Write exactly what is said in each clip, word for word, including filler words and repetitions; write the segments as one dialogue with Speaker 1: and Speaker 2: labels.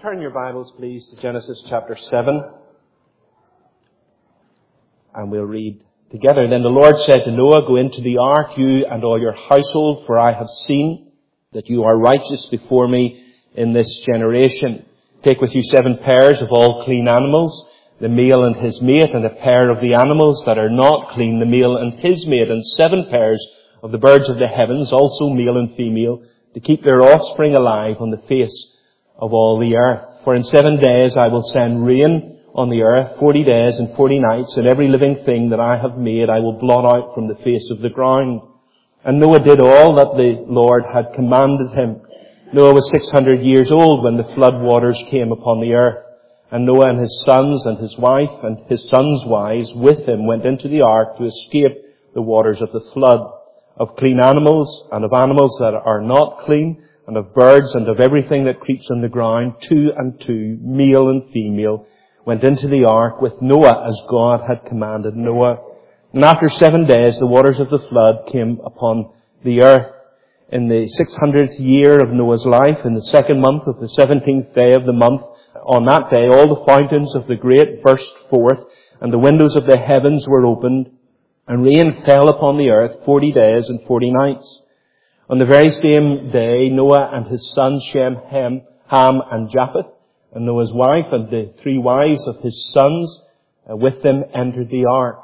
Speaker 1: Turn your Bibles, please, to Genesis chapter seven. And we'll read together. Then the Lord said to Noah, "Go into the ark, you and all your household, for I have seen that you are righteous before me in this generation. Take with you seven pairs of all clean animals, the male and his mate, and a pair of the animals that are not clean, the male and his mate, and seven pairs of the birds of the heavens, also male and female, to keep their offspring alive on the face of all the earth. For in seven days I will send rain on the earth, forty days and forty nights, and every living thing that I have made I will blot out from the face of the ground." And Noah did all that the Lord had commanded him. Noah was six hundred years old when the flood waters came upon the earth. And Noah and his sons and his wife and his sons' wives with him went into the ark to escape the waters of the flood. Of clean animals and of animals that are not clean, and of birds and of everything that creeps on the ground, two and two, male and female, went into the ark with Noah as God had commanded Noah. And after seven days the waters of the flood came upon the earth. In the six hundredth year of Noah's life, in the second month of the seventeenth day of the month, on that day all the fountains of the great burst forth, and the windows of the heavens were opened, and rain fell upon the earth forty days and forty nights. On the very same day, Noah and his sons Shem, Ham, Ham and Japheth, and Noah's wife and the three wives of his sons uh, with them entered the ark.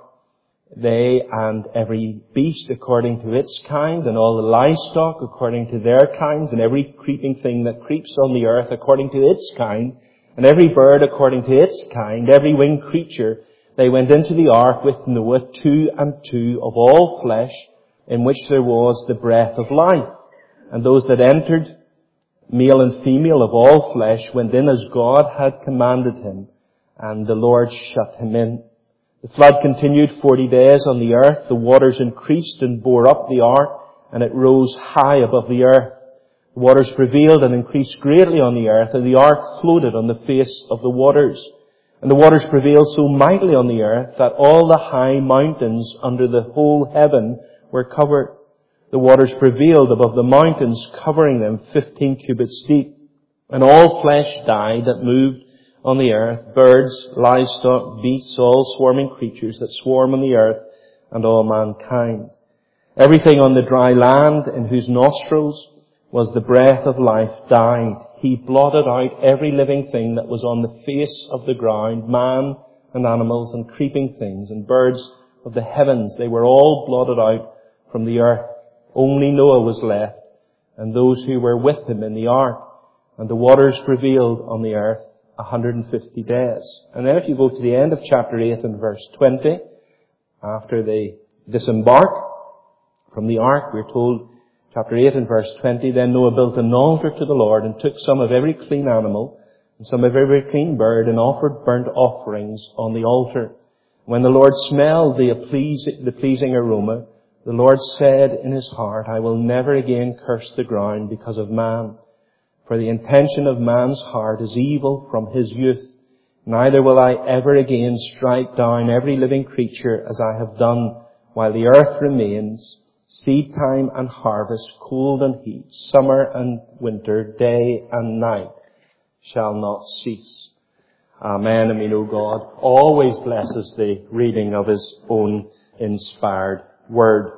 Speaker 1: They and every beast according to its kind, and all the livestock according to their kinds, and every creeping thing that creeps on the earth according to its kind, and every bird according to its kind, every winged creature, they went into the ark with Noah, two and two of all flesh, in which there was the breath of life. And those that entered, male and female of all flesh, went in as God had commanded him, and the Lord shut him in. The flood continued forty days on the earth. The waters increased and bore up the ark, and it rose high above the earth. The waters prevailed and increased greatly on the earth, and the ark floated on the face of the waters. And the waters prevailed so mightily on the earth that all the high mountains under the whole heaven were covered. The waters prevailed above the mountains, covering them fifteen cubits deep. And all flesh died that moved on the earth, birds, livestock, beasts, all swarming creatures that swarm on the earth, and all mankind. Everything on the dry land in whose nostrils was the breath of life died. He blotted out every living thing that was on the face of the ground, man and animals and creeping things and birds of the heavens. They were all blotted out from the earth. Only Noah was left, and those who were with him in the ark. And the waters prevailed on the earth one hundred fifty days. And then if you go to the end of chapter eight and verse twenty, after they disembark from the ark, we're told, chapter eight and verse twenty, "Then Noah built an altar to the Lord, and took some of every clean animal, and some of every clean bird, and offered burnt offerings on the altar. When the Lord smelled the pleasing aroma, the Lord said in his heart, I will never again curse the ground because of man. For the intention of man's heart is evil from his youth. Neither will I ever again strike down every living creature as I have done while the earth remains, seed time and harvest, cold and heat, summer and winter, day and night shall not cease." Amen. And we know God always blesses the reading of his own inspired word.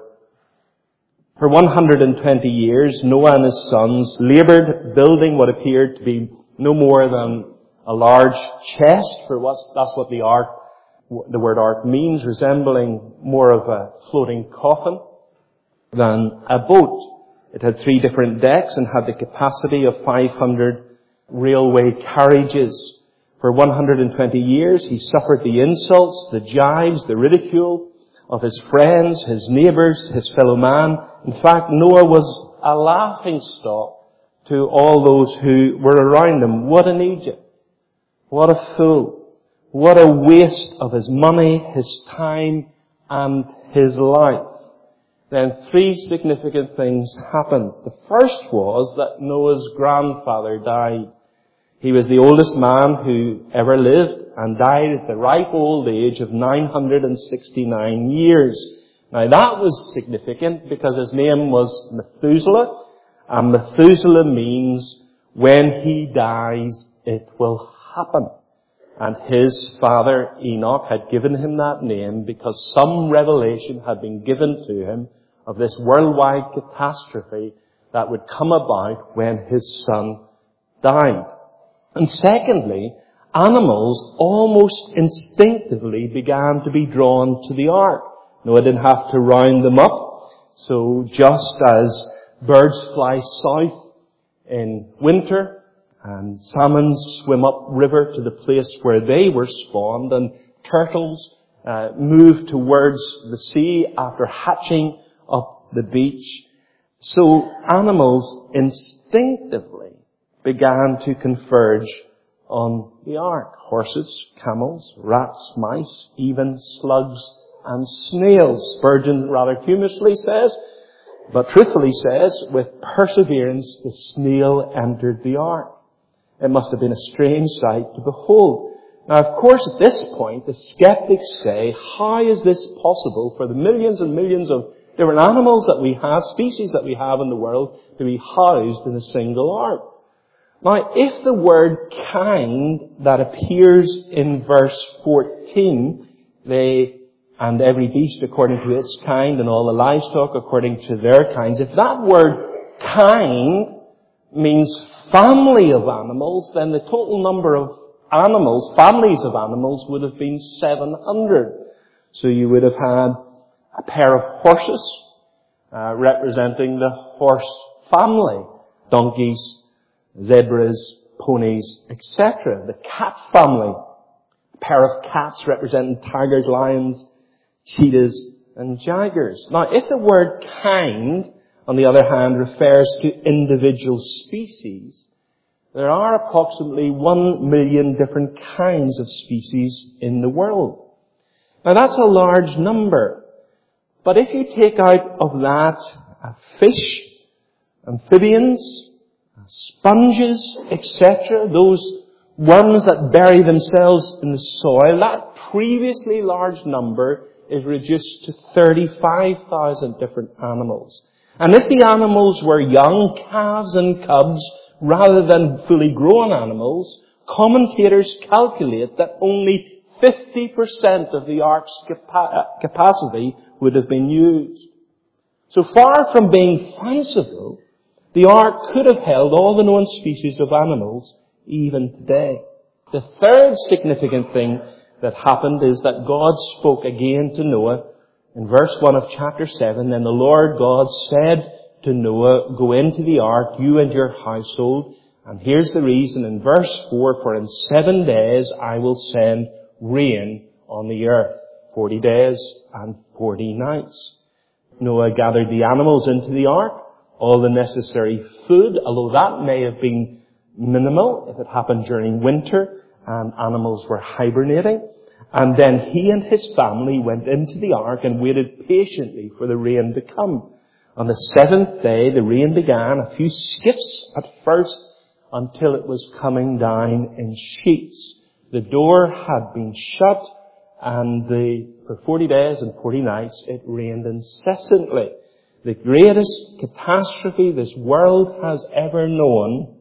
Speaker 1: For one hundred twenty years, Noah and his sons labored building what appeared to be no more than a large chest, for what's, that's what the ark, the word ark means, resembling more of a floating coffin than a boat. It had three different decks and had the capacity of five hundred railway carriages. For one hundred twenty years, he suffered the insults, the jibes, the ridicule of his friends, his neighbours, his fellow man. In fact, Noah was a laughing stock to all those who were around him. What an Egypt! What a fool! What a waste of his money, his time, and his life. Then three significant things happened. The first was that Noah's grandfather died. He was the oldest man who ever lived and died at the ripe old age of nine hundred sixty-nine years. Now that was significant because his name was Methuselah, and Methuselah means when he dies it will happen. And his father Enoch had given him that name because some revelation had been given to him of this worldwide catastrophe that would come about when his son died. And secondly, animals almost instinctively began to be drawn to the ark. Noah didn't have to round them up. So just as birds fly south in winter, and salmon swim upriver to the place where they were spawned, and turtles uh, move towards the sea after hatching up the beach. So animals instinctively began to converge on the ark. Horses, camels, rats, mice, even slugs and snails. Spurgeon rather humorously says, but truthfully says, with perseverance the snail entered the ark. It must have been a strange sight to behold. Now, of course, at this point, the skeptics say, how is this possible for the millions and millions of different animals that we have, species that we have in the world, to be housed in a single ark? Now, if the word kind that appears in verse fourteen, they, and every beast according to its kind, and all the livestock according to their kinds, if that word kind means family of animals, then the total number of animals, families of animals, would have been seven hundred. So you would have had a pair of horses, uh, representing the horse family, donkeys, zebras, ponies, et cetera. The cat family, a pair of cats representing tigers, lions, cheetahs, and jaguars. Now, if the word kind, on the other hand, refers to individual species, there are approximately one million different kinds of species in the world. Now, that's a large number. But if you take out of that uh, fish, amphibians, sponges, et cetera, those worms that bury themselves in the soil, that previously large number is reduced to thirty-five thousand different animals. And if the animals were young calves and cubs rather than fully grown animals, commentators calculate that only fifty percent of the ark's capa- capacity would have been used. So far from being fanciful, the ark could have held all the known species of animals even today. The third significant thing that happened is that God spoke again to Noah in verse one of chapter seven. Then the Lord God said to Noah, go into the ark, you and your household. And here's the reason in verse four, for in seven days I will send rain on the earth, forty days and forty nights. Noah gathered the animals into the ark, all the necessary food, although that may have been minimal if it happened during winter and animals were hibernating. And then he and his family went into the ark and waited patiently for the rain to come. On the seventh day, the rain began, a few skips at first, until it was coming down in sheets. The door had been shut, and the, for forty days and forty nights, it rained incessantly. The greatest catastrophe this world has ever known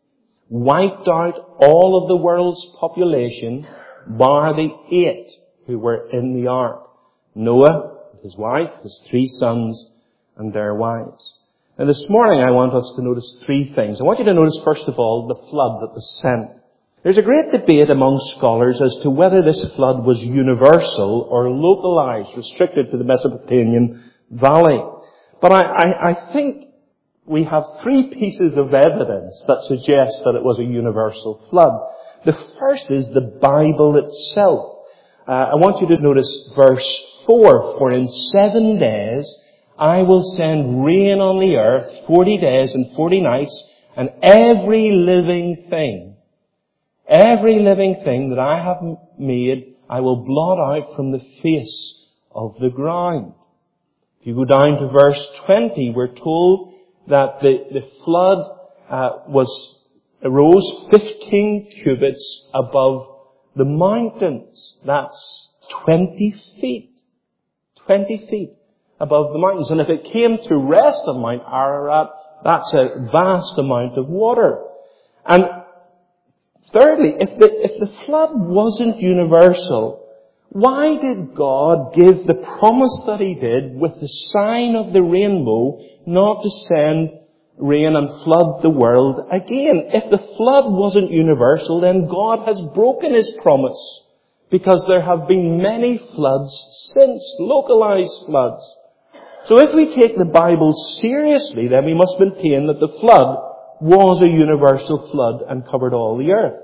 Speaker 1: wiped out all of the world's population, bar the eight who were in the ark. Noah, his wife, his three sons, and their wives. Now this morning I want us to notice three things. I want you to notice first of all the flood that was sent. There's a great debate among scholars as to whether this flood was universal or localized, restricted to the Mesopotamian valley. But I, I, I think we have three pieces of evidence that suggest that it was a universal flood. The first is the Bible itself. Uh, I want you to notice verse four. For in seven days I will send rain on the earth, forty days and forty nights, and every living thing, every living thing that I have made, I will blot out from the face of the ground. If you go down to verse twenty, we're told that the, the flood uh, was arose fifteen cubits above the mountains. That's twenty feet. twenty feet above the mountains. And if it came to rest on Mount Ararat, that's a vast amount of water. And Thirdly, if the, if the flood wasn't universal, why did God give the promise that He did with the sign of the rainbow not to send rain and flood the world again? If the flood wasn't universal, then God has broken His promise, because there have been many floods since, localized floods. So if we take the Bible seriously, then we must maintain that the flood was a universal flood and covered all the earth.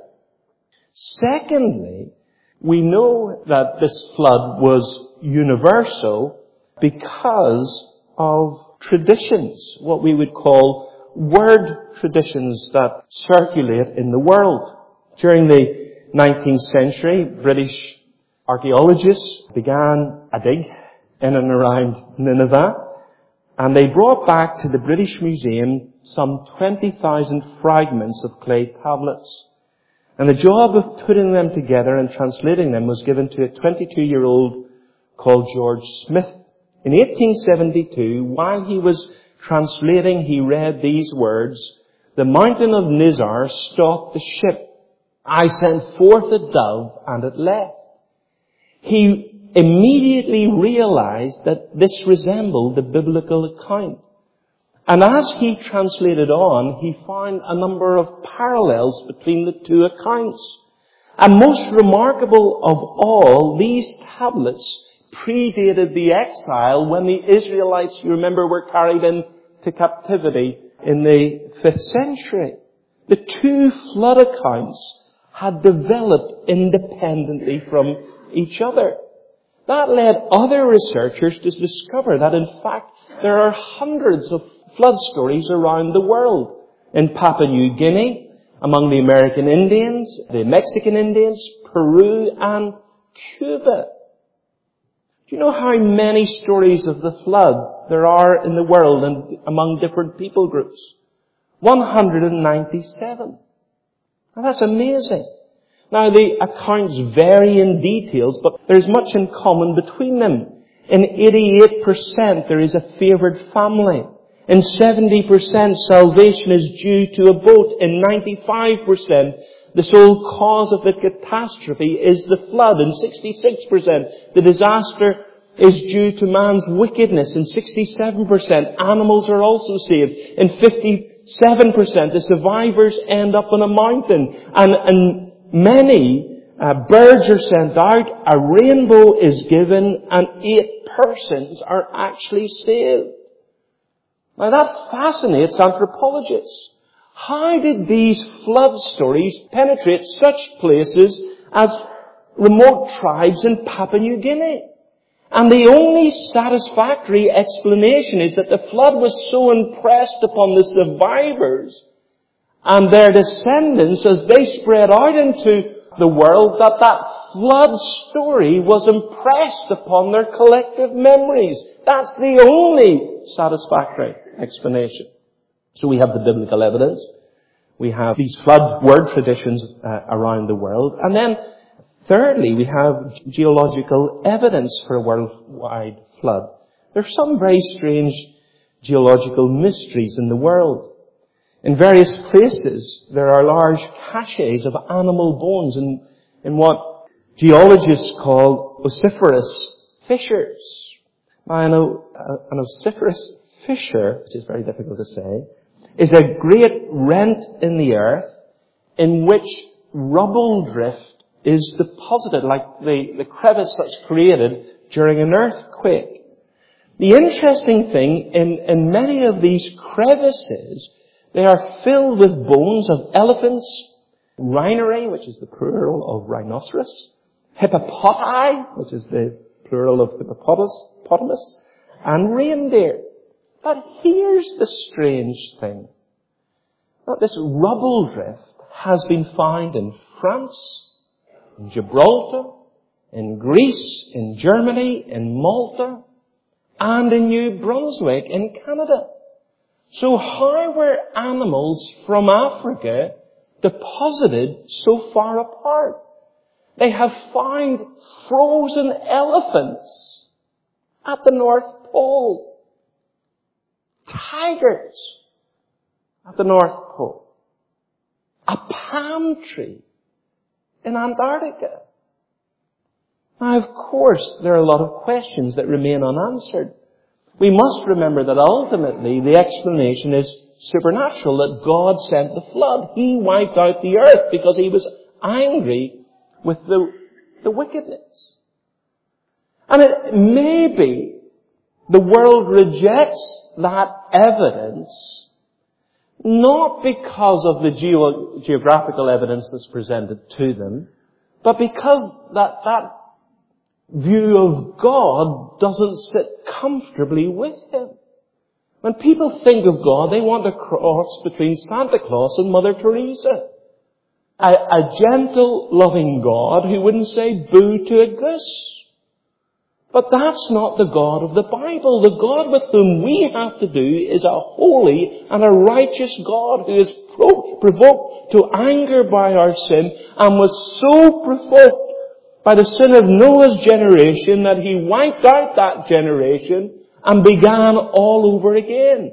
Speaker 1: Secondly, we know that this flood was universal because of traditions, what we would call word traditions that circulate in the world. During the nineteenth century, British archaeologists began a dig in and around Nineveh, and they brought back to the British Museum some twenty thousand fragments of clay tablets. And the job of putting them together and translating them was given to a twenty-two-year-old called George Smith. In eighteen seventy-two, while he was translating, he read these words, "The mountain of Nizar stopped the ship. I sent forth a dove, and it left." He immediately realized that this resembled the biblical account. And as he translated on, he found a number of parallels between the two accounts. And most remarkable of all, these tablets predated the exile when the Israelites, you remember, were carried into captivity in the fifth century. The two flood accounts had developed independently from each other. That led other researchers to discover that, in fact, there are hundreds of flood stories around the world. In Papua New Guinea, among the American Indians, the Mexican Indians, Peru, and Cuba. Do you know how many stories of the flood there are in the world and among different people groups? one hundred ninety-seven. Now that's amazing. Now the accounts vary in details, but there's much in common between them. In eighty-eight percent there is a favoured family. In seventy percent salvation is due to a boat. In ninety-five percent the sole cause of the catastrophe is the flood. In sixty-six percent the disaster is due to man's wickedness. In sixty-seven percent animals are also saved. In fifty-seven percent the survivors end up on a mountain. And, and many uh, birds are sent out, a rainbow is given, and eight persons are actually saved. Now that fascinates anthropologists. How did these flood stories penetrate such places as remote tribes in Papua New Guinea? And the only satisfactory explanation is that the flood was so impressed upon the survivors and their descendants as they spread out into the world that that flood story was impressed upon their collective memories. That's the only satisfactory explanation. So we have the biblical evidence. We have these flood word traditions uh, around the world. And then, thirdly, we have geological evidence for a worldwide flood. There are some very strange geological mysteries in the world. In various places, there are large caches of animal bones in, in what geologists call ossiferous fissures. Now, an, an ossiferous fissure, which is very difficult to say, is a great rent in the earth in which rubble drift is deposited, like the, the crevice that's created during an earthquake. The interesting thing, in, in many of these crevices, they are filled with bones of elephants, rhinorrhea, which is the plural of rhinoceros, hippopotami, which is the plural of hippopotamus, and reindeer. But here's the strange thing. That this rubble drift has been found in France, in Gibraltar, in Greece, in Germany, in Malta, and in New Brunswick in Canada. So how were animals from Africa deposited so far apart? They have found frozen elephants at the North Pole. Tigers at the North Pole. A palm tree in Antarctica? Now, of course, there are a lot of questions that remain unanswered. We must remember that ultimately the explanation is supernatural, that God sent the flood. He wiped out the earth because He was angry with the, the wickedness. And it may be the world rejects that evidence not because of the geo- geographical evidence that's presented to them, but because that, that view of God doesn't sit comfortably with Him. When people think of God, they want a cross between Santa Claus and Mother Teresa. A, a gentle, loving God who wouldn't say boo to a goose. But that's not the God of the Bible. The God with whom we have to do is a holy and a righteous God who is pro- provoked to anger by our sin and was so provoked by the sin of Noah's generation that He wiped out that generation and began all over again.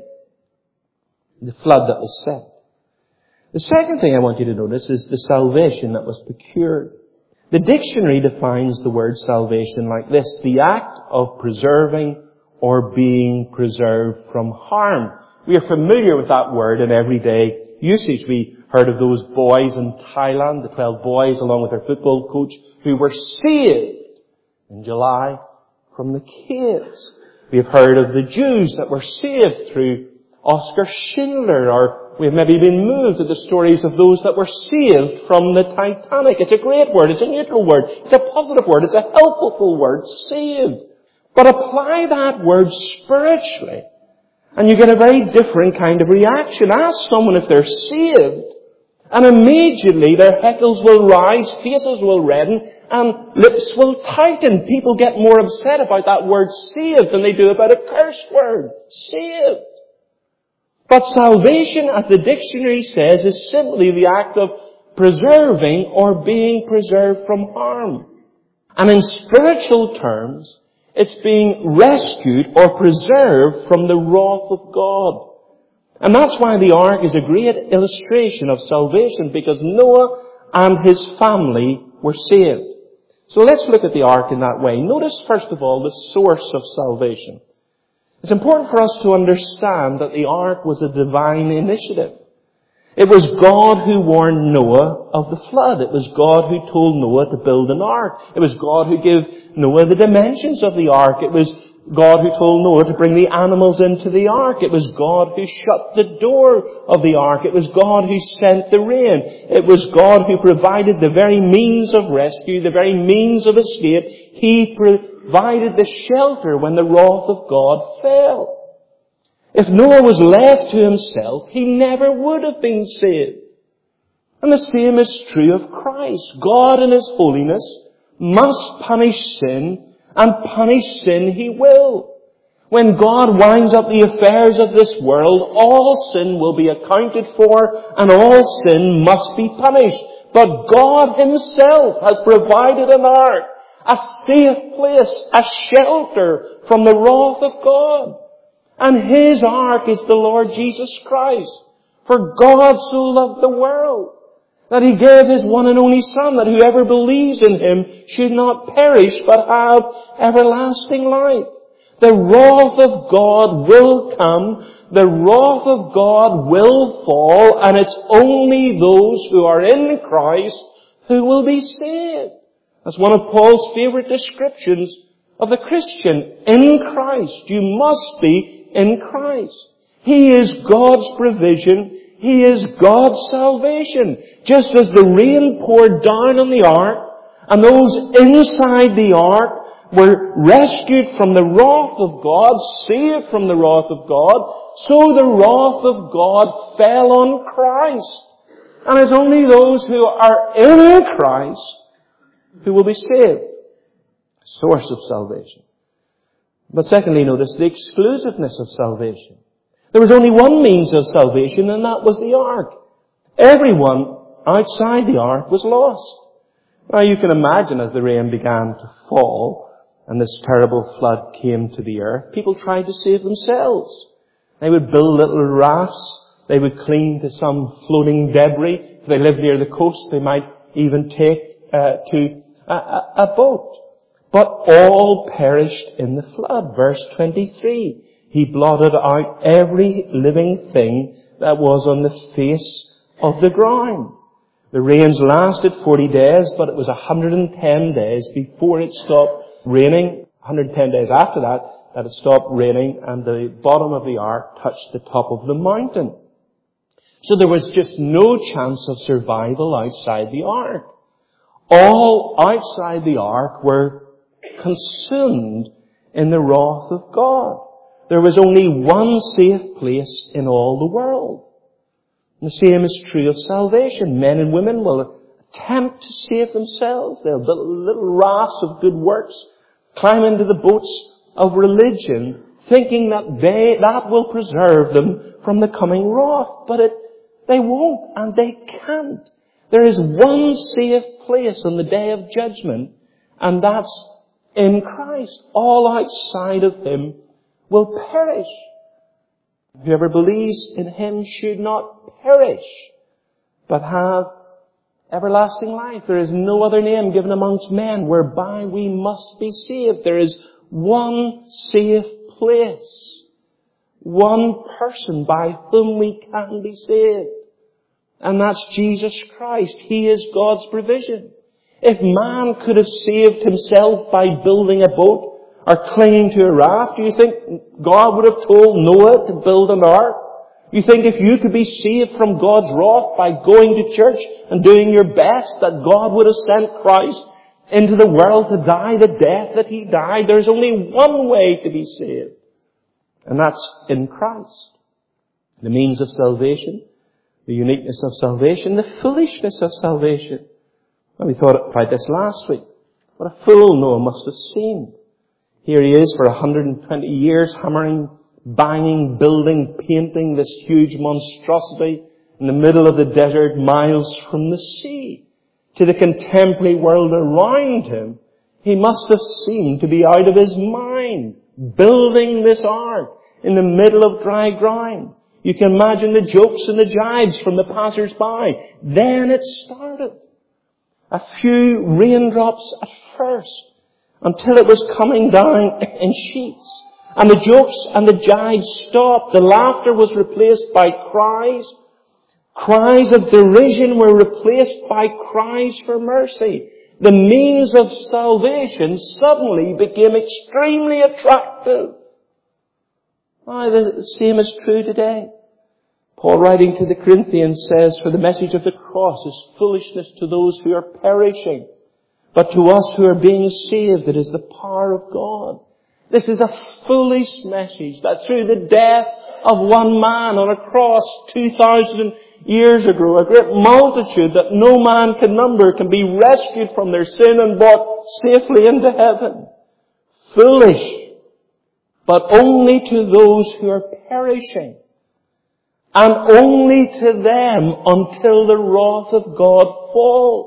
Speaker 1: The flood that was sent. The second thing I want you to notice is the salvation that was procured. The dictionary defines the word salvation like this: the act of preserving or being preserved from harm. We are familiar with that word in everyday usage. We heard of those boys in Thailand, the twelve boys along with their football coach, who were saved in July from the caves. We have heard of the Jews that were saved through Oskar Schindler, or we have maybe been moved at the stories of those that were saved from the Titanic. It's a great word. It's a neutral word. It's a positive word. It's a helpful word. Saved. But apply that word spiritually, and you get a very different kind of reaction. Ask someone if they're saved, and immediately their heckles will rise, faces will redden, and lips will tighten. People get more upset about that word saved than they do about a curse word. Saved. But salvation, as the dictionary says, is simply the act of preserving or being preserved from harm. And in spiritual terms, it's being rescued or preserved from the wrath of God. And that's why the ark is a great illustration of salvation, because Noah and his family were saved. So let's look at the ark in that way. Notice, first of all, the source of salvation. It's important for us to understand that the ark was a divine initiative. It was God who warned Noah of the flood. It was God who told Noah to build an ark. It was God who gave Noah the dimensions of the ark. It was God who told Noah to bring the animals into the ark. It was God who shut the door of the ark. It was God who sent the rain. It was God who provided the very means of rescue, the very means of escape. He provided the shelter when the wrath of God fell. If Noah was left to himself, he never would have been saved. And the same is true of Christ. God in His holiness must punish sin, and punish sin He will. When God winds up the affairs of this world, all sin will be accounted for, and all sin must be punished. But God Himself has provided an ark, a safe place, a shelter from the wrath of God. And His ark is the Lord Jesus Christ. For God so loved the world that He gave His one and only Son, that whoever believes in Him should not perish but have everlasting life. The wrath of God will come. The wrath of God will fall, and it's only those who are in Christ who will be saved. That's one of Paul's favorite descriptions of the Christian. In Christ. You must be in Christ. He is God's provision. He is God's salvation. Just as the rain poured down on the ark, and those inside the ark were rescued from the wrath of God, saved from the wrath of God, so the wrath of God fell on Christ. And it's only those who are in Christ who will be saved. Source of salvation. But secondly, notice the exclusiveness of salvation. There was only one means of salvation, and that was the ark. Everyone outside the ark was lost. Now you can imagine as the rain began to fall and this terrible flood came to the earth, people tried to save themselves. They would build little rafts. They would cling to some floating debris. If they lived near the coast, they might even take uh, to a, a, a boat. But all perished in the flood. Verse twenty-three. He blotted out every living thing that was on the face of the ground. The rains lasted forty days, but it was one hundred ten days before it stopped raining. one hundred ten days after that, that it stopped raining and the bottom of the ark touched the top of the mountain. So there was just no chance of survival outside the ark. All outside the ark were consumed in the wrath of God. There was only one safe place in all the world. And the same is true of salvation. Men and women will attempt to save themselves. They'll build little rafts of good works, climb into the boats of religion, thinking that they, that will preserve them from the coming wrath. But it, they won't, and they can't. There is one safe place on the day of judgment, and that's in Christ. All outside of Him will perish. Whoever believes in Him should not perish, but have everlasting life. There is no other name given amongst men whereby we must be saved. There is one safe place, one person by whom we can be saved, and that's Jesus Christ. He is God's provision. If man could have saved himself by building a boat or clinging to a raft, do you think God would have told Noah to build an ark? You think if you could be saved from God's wrath by going to church and doing your best, that God would have sent Christ into the world to die the death that He died? There's only one way to be saved, and that's in Christ. The means of salvation, the uniqueness of salvation, the foolishness of salvation. Well, we thought about this last week. What a fool Noah must have seemed. Here he is for one hundred twenty years, hammering, banging, building, painting this huge monstrosity in the middle of the desert, miles from the sea. To the contemporary world around him, he must have seemed to be out of his mind, building this ark in the middle of dry ground. You can imagine the jokes and the jibes from the passers-by. Then it started. A few raindrops at first, until it was coming down in sheets. And the jokes and the jibes stopped. The laughter was replaced by cries. Cries of derision were replaced by cries for mercy. The means of salvation suddenly became extremely attractive. Ah, the same is true today. Paul, writing to the Corinthians, says, "For the message of the cross is foolishness to those who are perishing, but to us who are being saved, it is the power of God." This is a foolish message, that through the death of one man on a cross two thousand years ago, a great multitude that no man can number can be rescued from their sin and brought safely into heaven. Foolish, but only to those who are perishing, and only to them until the wrath of God falls.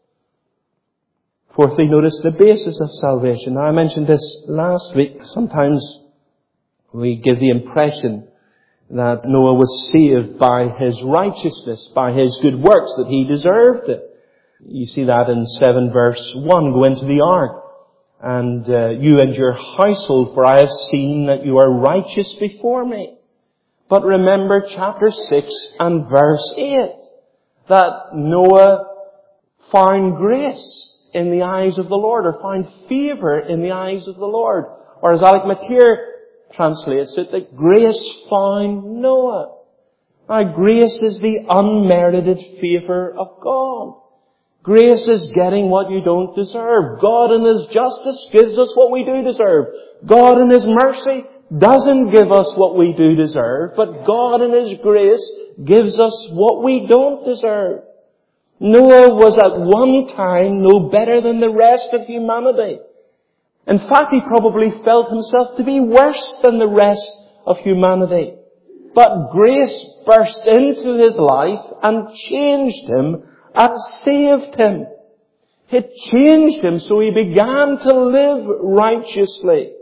Speaker 1: Fourthly, notice the basis of salvation. Now, I mentioned this last week. Sometimes we give the impression that Noah was saved by his righteousness, by his good works, that he deserved it. You see that in seven verse one. "Go into the ark, and uh, you and your household, for I have seen that you are righteous before me." But remember chapter six and verse eight, that Noah found grace in the eyes of the Lord, or found favour in the eyes of the Lord. Or as Alec Matier translates it, that grace found Noah. Now, grace is the unmerited favour of God. Grace is getting what you don't deserve. God in His justice gives us what we do deserve. God in His mercy doesn't give us what we do deserve, but God in His grace gives us what we don't deserve. Noah was at one time no better than the rest of humanity. In fact, he probably felt himself to be worse than the rest of humanity. But grace burst into his life and changed him and saved him. It changed him so he began to live righteously.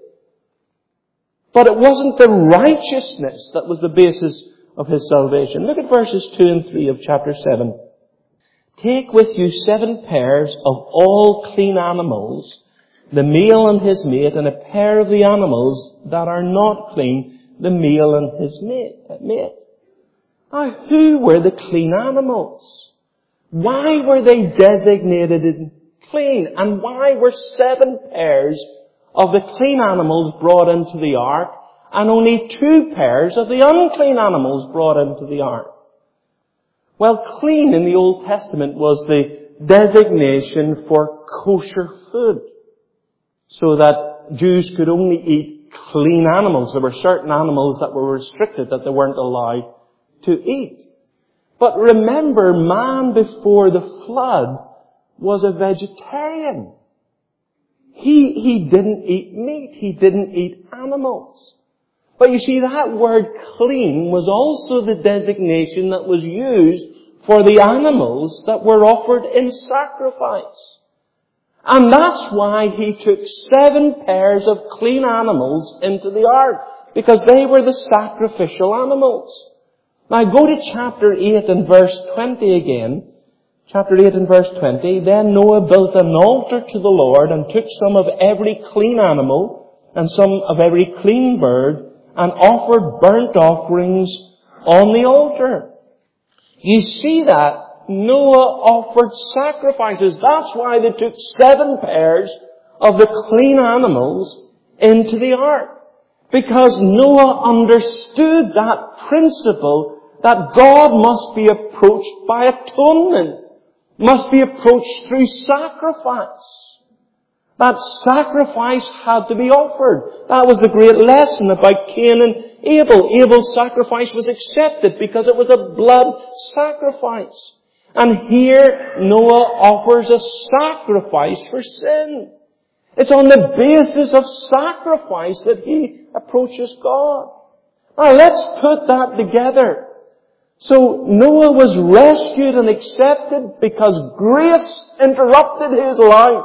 Speaker 1: But it wasn't the righteousness that was the basis of his salvation. Look at verses two and three of chapter seven. take with you seven pairs of all clean animals, the male and his mate, and a pair of the animals that are not clean, the male and his mate. Now, who were the clean animals? Why were they designated as clean? And why were seven pairs of the clean animals brought into the ark and only two pairs of the unclean animals brought into the ark? Well, clean in the Old Testament was the designation for kosher food, so that Jews could only eat clean animals. There were certain animals that were restricted, that they weren't allowed to eat. But remember, man before the flood was a vegetarian. He, he didn't eat meat. He didn't eat animals. But you see, that word clean was also the designation that was used for the animals that were offered in sacrifice. And that's why he took seven pairs of clean animals into the ark, because they were the sacrificial animals. Now go to chapter eight and verse twenty again. Chapter eight and verse twenty. Then Noah built an altar to the Lord and took some of every clean animal and some of every clean bird and offered burnt offerings on the altar. You see that? Noah offered sacrifices. That's why they took seven pairs of the clean animals into the ark. Because Noah understood that principle that God must be approached by atonement, must be approached through sacrifice. That sacrifice had to be offered. That was the great lesson about Cain and Abel. Abel's sacrifice was accepted because it was a blood sacrifice. And here Noah offers a sacrifice for sin. It's on the basis of sacrifice that he approaches God. Now let's put that together. So Noah was rescued and accepted because grace interrupted his life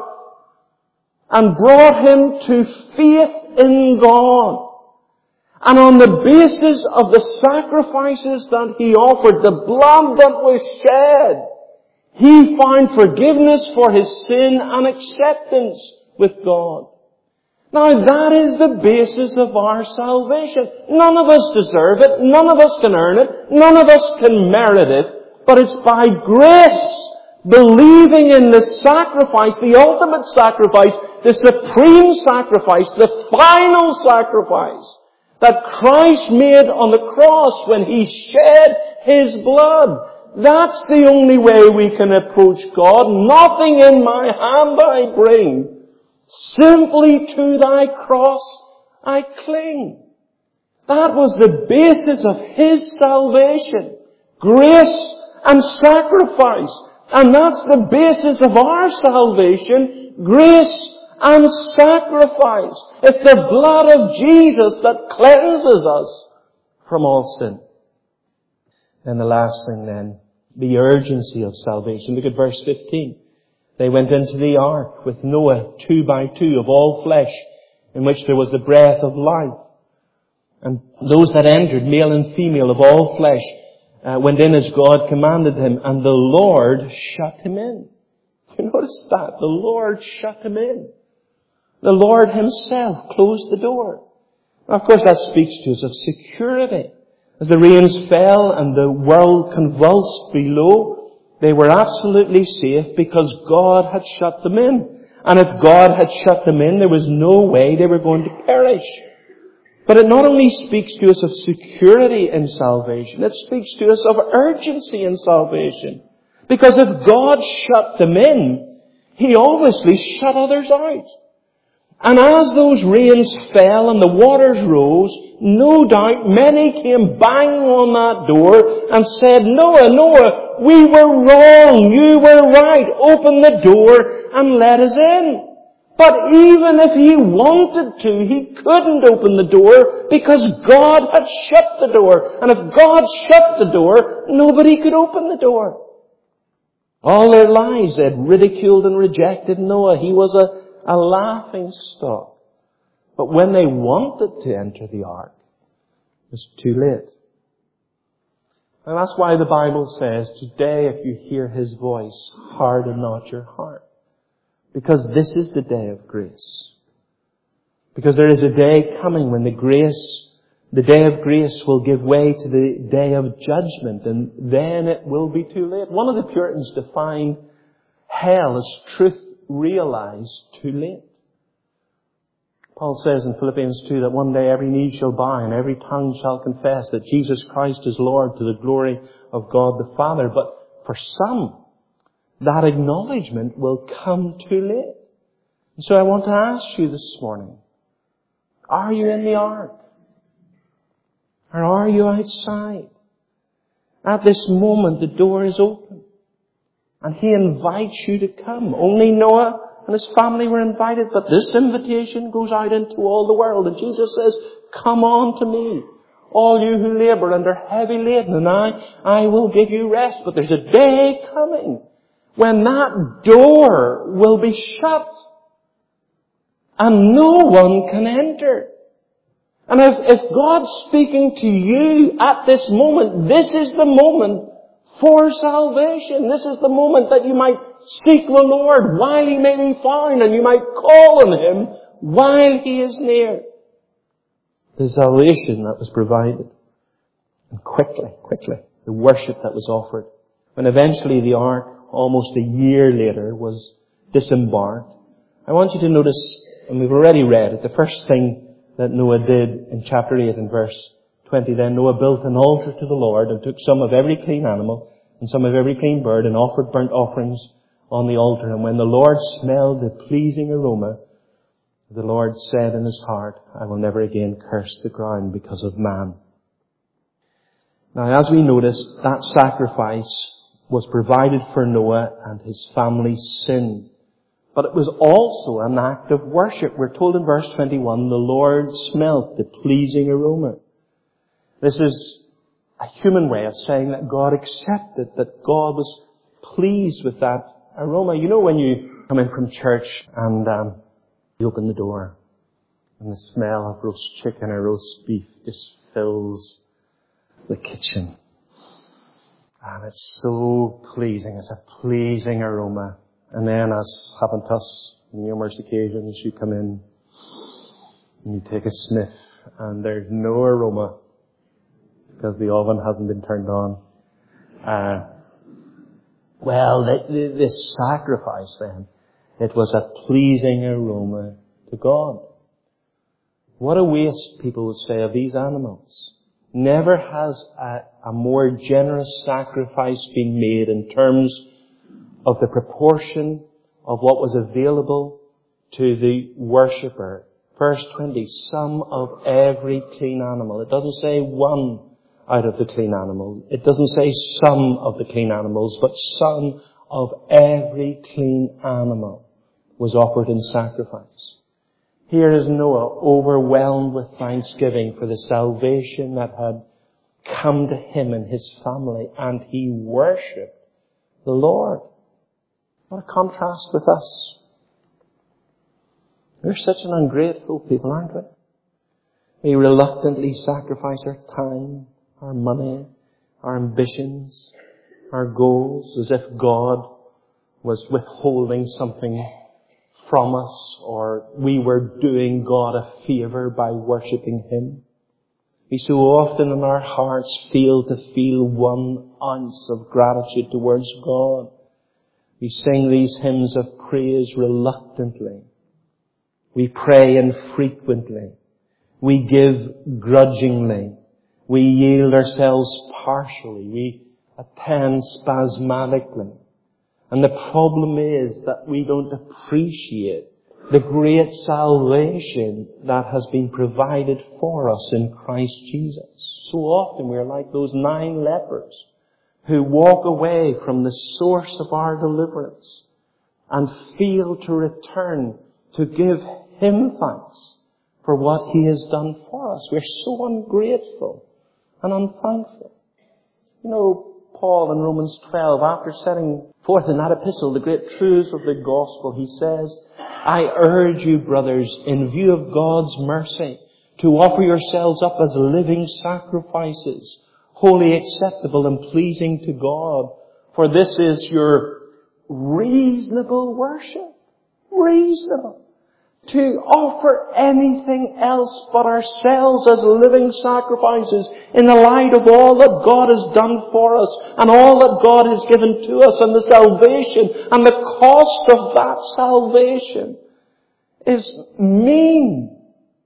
Speaker 1: and brought him to faith in God. And on the basis of the sacrifices that he offered, the blood that was shed, he found forgiveness for his sin and acceptance with God. Now that is the basis of our salvation. None of us deserve it. None of us can earn it. None of us can merit it. But it's by grace, believing in the sacrifice, the ultimate sacrifice, the supreme sacrifice, the final sacrifice that Christ made on the cross when He shed His blood. That's the only way we can approach God. Nothing in my hand I bring. Simply to thy cross I cling. That was the basis of His salvation. Grace and sacrifice. And that's the basis of our salvation. Grace and sacrifice. It's the blood of Jesus that cleanses us from all sin. And the last thing then, the urgency of salvation. Look at verse fifteen. They went into the ark with Noah, two by two, of all flesh, in which there was the breath of life. And those that entered, male and female, of all flesh, uh, went in as God commanded him, and the Lord shut him in. You notice that? The Lord shut him in. The Lord Himself closed the door. Now, of course, that speaks to us of security. As the rains fell and the world convulsed below, they were absolutely safe because God had shut them in. And if God had shut them in, there was no way they were going to perish. But it not only speaks to us of security in salvation, it speaks to us of urgency in salvation. Because if God shut them in, He obviously shut others out. And as those rains fell and the waters rose, no doubt many came banging on that door and said, Noah, Noah, we were wrong. You were right. Open the door and let us in. But even if he wanted to, he couldn't open the door because God had shut the door. And if God shut the door, nobody could open the door. All their lives they had ridiculed and rejected Noah. He was a A laughing stock. But when they wanted to enter the ark, it was too late. And that's why the Bible says, today if you hear His voice, harden not your heart. Because this is the day of grace. Because there is a day coming when the grace, the day of grace will give way to the day of judgment, and then it will be too late. One of the Puritans defined hell as truth realized too late. Paul says in Philippians two that one day every knee shall bow and every tongue shall confess that Jesus Christ is Lord, to the glory of God the Father. But for some, that acknowledgement will come too late. And so I want to ask you this morning, are you in the ark? Or are you outside? At this moment, the door is open. And He invites you to come. Only Noah and his family were invited, but this invitation goes out into all the world. And Jesus says, come on to me, all you who labor and are heavy laden, and I, I will give you rest. But there's a day coming when that door will be shut and no one can enter. And if, if God's speaking to you at this moment, this is the moment for salvation. This is the moment that you might seek the Lord while He may be found, and you might call on Him while He is near. The salvation that was provided. And quickly, quickly, the worship that was offered. When eventually the ark, almost a year later, was disembarked, I want you to notice, and we've already read it, the first thing that Noah did in chapter eight and verse twenty. Then Noah built an altar to the Lord and took some of every clean animal and some of every clean bird and offered burnt offerings on the altar. And when the Lord smelled the pleasing aroma, the Lord said in His heart, I will never again curse the ground because of man. Now, as we noticed, that sacrifice was provided for Noah and his family's sin. But it was also an act of worship. We're told in verse twenty-one, the Lord smelt the pleasing aroma. This is a human way of saying that God accepted, that God was pleased with that aroma. You know when you come in from church and um, you open the door and the smell of roast chicken or roast beef just fills the kitchen. And it's so pleasing. It's a pleasing aroma. And then, as happened to us on numerous occasions, you come in and you take a sniff and there's no aroma because the oven hasn't been turned on. Uh, well, the, the, this sacrifice then, it was a pleasing aroma to God. What a waste, people would say, of these animals. Never has a, a more generous sacrifice been made in terms of the proportion of what was available to the worshipper. Verse twenty, some of every clean animal. It doesn't say one out of the clean animals. It doesn't say some of the clean animals, but some of every clean animal was offered in sacrifice. Here is Noah overwhelmed with thanksgiving for the salvation that had come to him and his family, and he worshipped the Lord. What a contrast with us. We're such an ungrateful people, aren't we? We reluctantly sacrifice our time, our money, our ambitions, our goals, as if God was withholding something from us, or we were doing God a favour by worshipping Him. We so often in our hearts fail to feel one ounce of gratitude towards God. We sing these hymns of praise reluctantly. We pray infrequently. We give grudgingly. We yield ourselves partially. We attend spasmodically. And the problem is that we don't appreciate the great salvation that has been provided for us in Christ Jesus. So often we're like those nine lepers who walk away from the source of our deliverance and fail to return to give Him thanks for what He has done for us. We're so ungrateful and unthankful. You know, Paul in Romans twelve, after setting forth in that epistle the great truths of the gospel, he says, I urge you, brothers, in view of God's mercy, to offer yourselves up as living sacrifices, holy, acceptable, and pleasing to God. For this is your reasonable worship. Reasonable. To offer anything else but ourselves as living sacrifices in the light of all that God has done for us and all that God has given to us and the salvation and the cost of that salvation is mean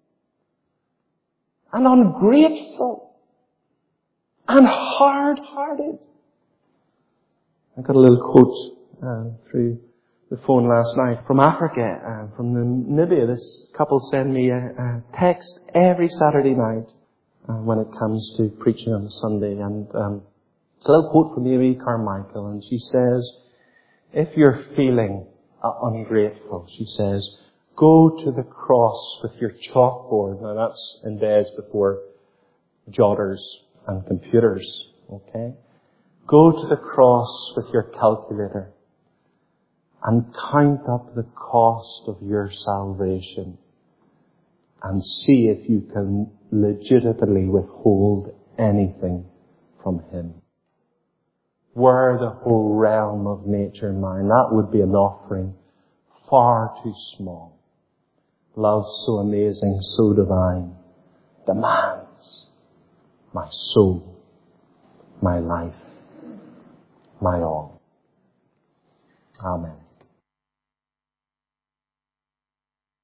Speaker 1: and ungrateful and hard-hearted. I got a little quote uh, through the phone last night from Africa, uh, from Namibia. This couple send me a, a text every Saturday night uh, when it comes to preaching on a Sunday. And um, it's a little quote from Amy Carmichael, and she says, if you're feeling uh, ungrateful, she says, go to the cross with your chalkboard. Now that's in days before jotters and computers, okay? Go to the cross with your calculator and count up the cost of your salvation and see if you can legitimately withhold anything from Him. Were the whole realm of nature mine, that would be an offering far too small. Love so amazing, so divine, demands my soul, my life, my all. Amen.